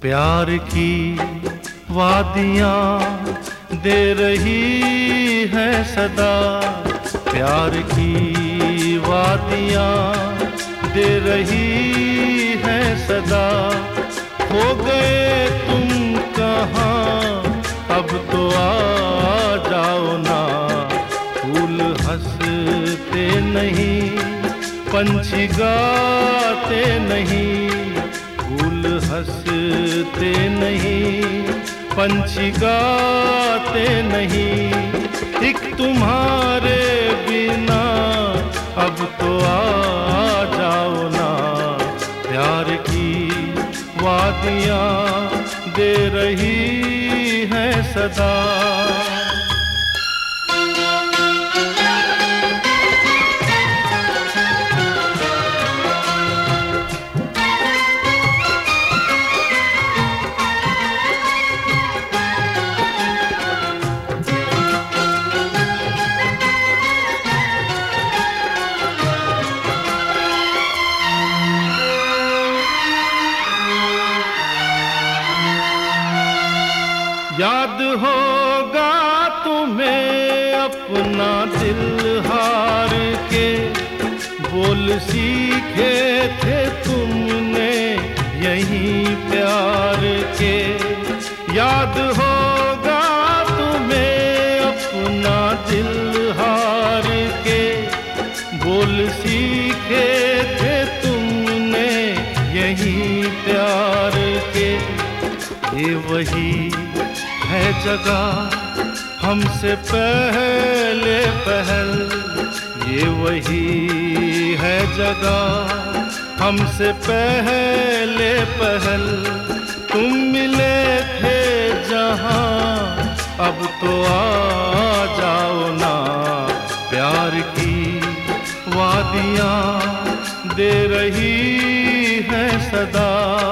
प्यार की वादियाँ दे रही है सदा, प्यार की वादियाँ दे रही है सदा। हो गए तुम कहाँ, अब तो आ जाओ ना। फूल हंसते नहीं, पंछी गाते नहीं, फूल हंसते नहीं, पंछी गाते नहीं। एक तुम्हारे बिना अब तो आ जाओ ना। प्यार की वादियाँ दे रही है सदा। याद होगा तुम्हें अपना दिल हार के, बोल सीखे थे तुमने यहीं प्यार के। याद होगा तुम्हें अपना दिल हार के, बोल सीखे थे तुमने यहीं प्यार के। ये वही है जगह हमसे पहले पहल, ये वही है जगह हमसे पहले पहल। तुम मिले थे जहाँ, अब तो आ जाओ ना। प्यार की वादियाँ दे रही है सदा।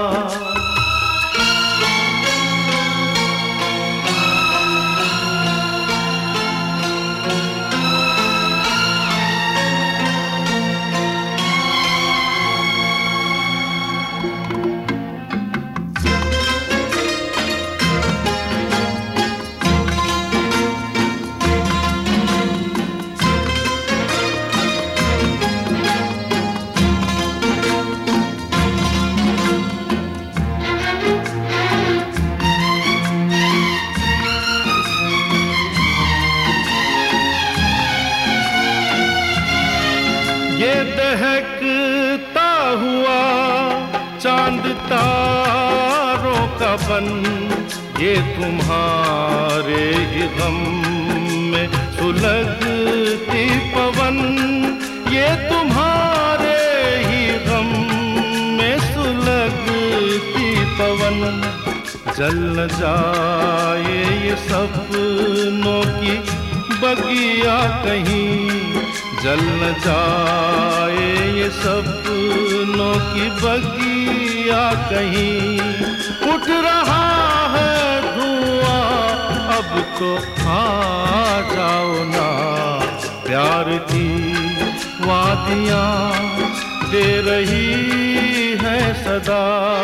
ये दहकता हुआ चांद तारों का बन, ये तुम्हारे ही गम में सुलगती पवन। ये तुम्हारे ही गम में सुलगती पवन। जल न जाए ये सपनों की बगिया कहीं, जल न जाए ये सपनों की बगिया कहीं। उठ रहा है धुआं, अब तो आ जाओ ना। प्यार की वादियाँ दे रही है सदा।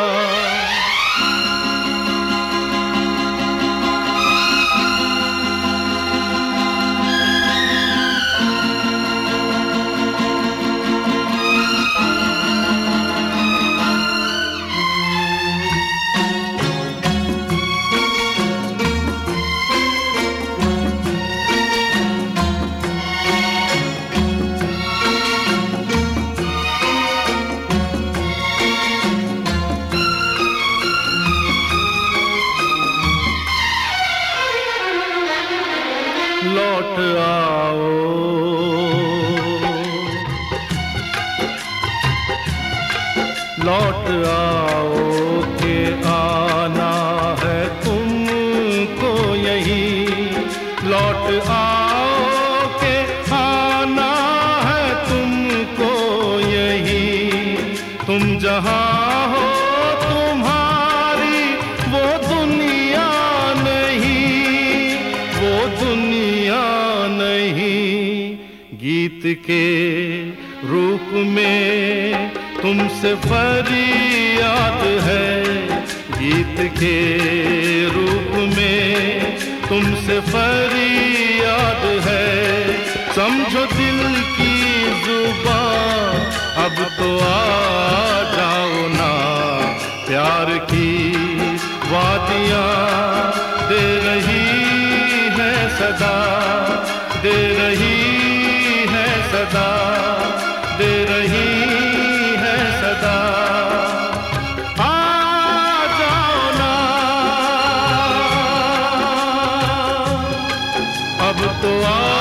लौट आओ, लौट आओ के आना है तुमको यहीं। लौट आओ के आना है तुमको यहीं। तुम जहाँ हो तुम्हारी वो दुनिया नहीं, वो दुनिया नहीं। गीत के रूप में तुमसे फरियाद है, गीत के रूप में तुमसे फरियाद है। समझो दिल की जुबान, अब तो आ जाओ ना। प्यार की वादियाँ दे रही है सदा, दे रही है सदा, दे रही है सदा। आ जाओ ना, अब तो आ